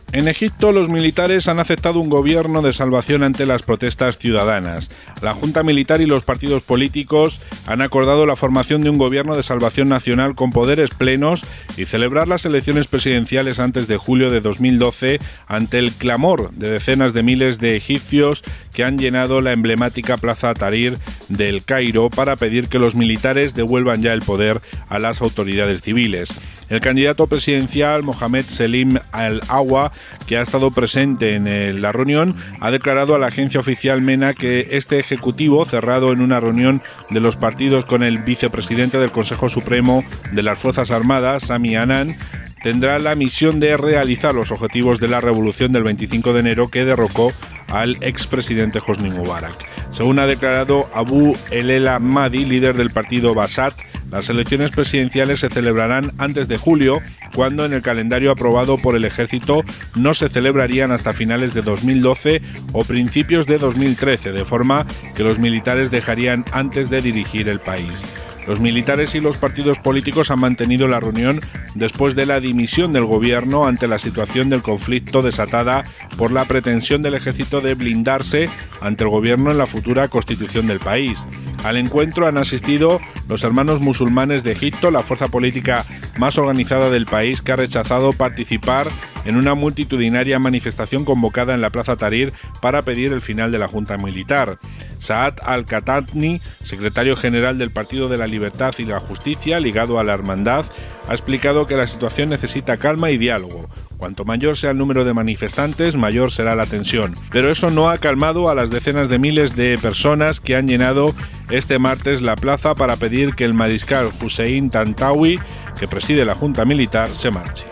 En Egipto, los militares han aceptado un gobierno de salvación ante las protestas ciudadanas. La Junta Militar y los partidos políticos han acordado la formación de un gobierno de salvación nacional con poderes plenos y celebrar las elecciones presidenciales antes de julio de 2012 ante el clamor de decenas de miles de egipcios que han llenado la emblemática Plaza Tahrir del Cairo para pedir que los militares devuelvan ya el poder a las autoridades civiles. El candidato presidencial Mohamed Selim Al-Awa, que ha estado presente en la reunión, ha declarado a la agencia oficial MENA que este ejecutivo, cerrado en una reunión de los partidos con el vicepresidente del Consejo Supremo de las Fuerzas Armadas, Sami Anan, tendrá la misión de realizar los objetivos de la revolución del 25 de enero que derrocó al expresidente Hosni Mubarak. Según ha declarado Abu El Mahdi, líder del partido Basat, las elecciones presidenciales se celebrarán antes de julio, cuando en el calendario aprobado por el ejército no se celebrarían hasta finales de 2012 o principios de 2013, de forma que los militares dejarían antes de dirigir el país. Los militares y los partidos políticos han mantenido la reunión después de la dimisión del gobierno ante la situación del conflicto desatada por la pretensión del ejército de blindarse ante el gobierno en la futura constitución del país. Al encuentro han asistido los Hermanos Musulmanes de Egipto, la fuerza política más organizada del país, que ha rechazado participar en una multitudinaria manifestación convocada en la Plaza Tahrir para pedir el final de la Junta Militar. Saad Al-Qahtani, secretario general del Partido de la Libertad y la Justicia, ligado a la Hermandad, ha explicado que la situación necesita calma y diálogo. Cuanto mayor sea el número de manifestantes, mayor será la tensión. Pero eso no ha calmado a las decenas de miles de personas que han llenado este martes la plaza para pedir que el mariscal Hussein Tantawi, que preside la Junta Militar, se marche.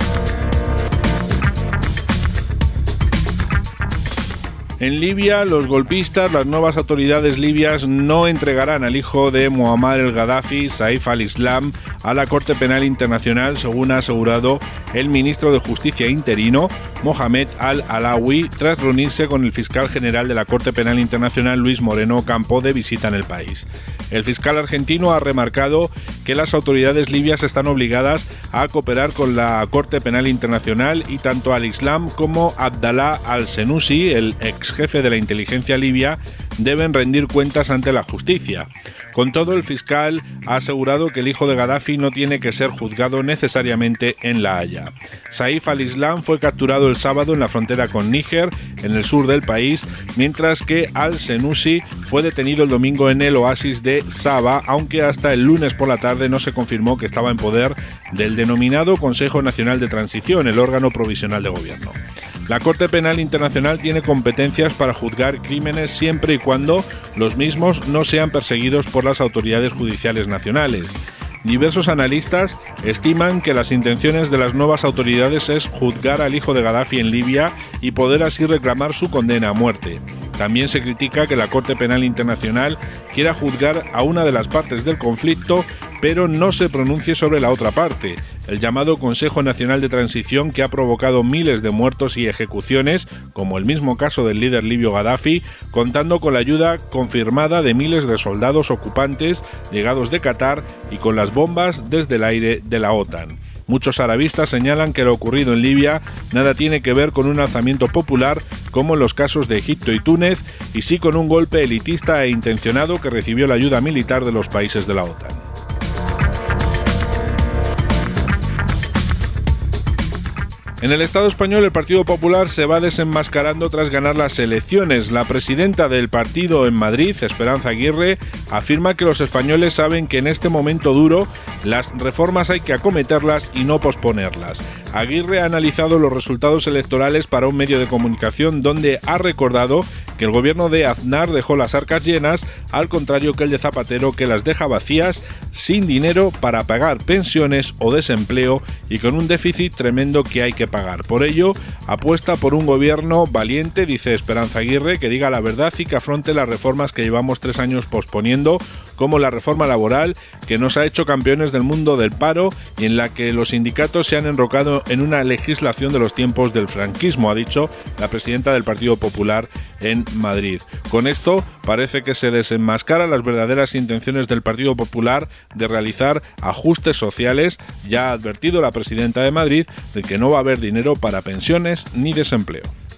En Libia, los golpistas, las nuevas autoridades libias, no entregarán al hijo de Muammar el-Gaddafi, Saif al-Islam, a la Corte Penal Internacional, según ha asegurado el ministro de Justicia interino, Mohamed al-Alawi, tras reunirse con el fiscal general de la Corte Penal Internacional, Luis Moreno Ocampo, de visita en el país. El fiscal argentino ha remarcado que las autoridades libias están obligadas a cooperar con la Corte Penal Internacional y tanto al-Islam como Abdallah al-Senussi, el ex jefe de la inteligencia libia, deben rendir cuentas ante la justicia. Con todo, el fiscal ha asegurado que el hijo de Gaddafi no tiene que ser juzgado necesariamente en La Haya. Saif al-Islam fue capturado el sábado en la frontera con Níger, en el sur del país, mientras que al-Senussi fue detenido el domingo en el oasis de Saba, aunque hasta el lunes por la tarde no se confirmó que estaba en poder del denominado Consejo Nacional de Transición, el órgano provisional de gobierno. La Corte Penal Internacional tiene competencias para juzgar crímenes siempre y cuando los mismos no sean perseguidos por las autoridades judiciales nacionales. Diversos analistas estiman que las intenciones de las nuevas autoridades es juzgar al hijo de Gaddafi en Libia y poder así reclamar su condena a muerte. También se critica que la Corte Penal Internacional quiera juzgar a una de las partes del conflicto, pero no se pronuncie sobre la otra parte, el llamado Consejo Nacional de Transición, que ha provocado miles de muertos y ejecuciones, como el mismo caso del líder libio Gaddafi, contando con la ayuda confirmada de miles de soldados ocupantes llegados de Qatar y con las bombas desde el aire de la OTAN. Muchos arabistas señalan que lo ocurrido en Libia nada tiene que ver con un alzamiento popular como en los casos de Egipto y Túnez, y sí con un golpe elitista e intencionado que recibió la ayuda militar de los países de la OTAN. En el Estado español, el Partido Popular se va desenmascarando tras ganar las elecciones. La presidenta del partido en Madrid, Esperanza Aguirre, afirma que los españoles saben que en este momento duro las reformas hay que acometerlas y no posponerlas. Aguirre ha analizado los resultados electorales para un medio de comunicación donde ha recordado que el gobierno de Aznar dejó las arcas llenas, al contrario que el de Zapatero, que las deja vacías, sin dinero para pagar pensiones o desempleo y con un déficit tremendo que hay que pagar. Por ello, apuesta por un gobierno valiente, dice Esperanza Aguirre, que diga la verdad y que afronte las reformas que llevamos 3 años posponiendo, como la reforma laboral, que nos ha hecho campeones del mundo del paro y en la que los sindicatos se han enrocado en una legislación de los tiempos del franquismo, ha dicho la presidenta del Partido Popular en Madrid. Con esto parece que se desenmascaran las verdaderas intenciones del Partido Popular de realizar ajustes sociales. Ya ha advertido la presidenta de Madrid de que no va a haber dinero para pensiones ni desempleo.